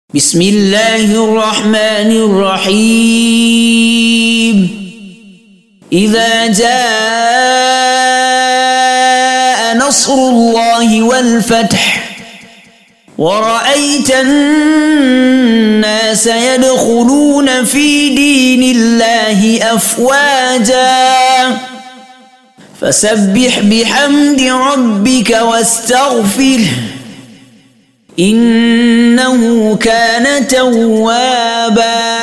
بسم الله الرحمن الرحيم إذا جاء نصر الله والفتح ورأيت الناس يدخلون في دين الله أفواجا فسبح بحمد ربك واستغفره إنه كان توابا.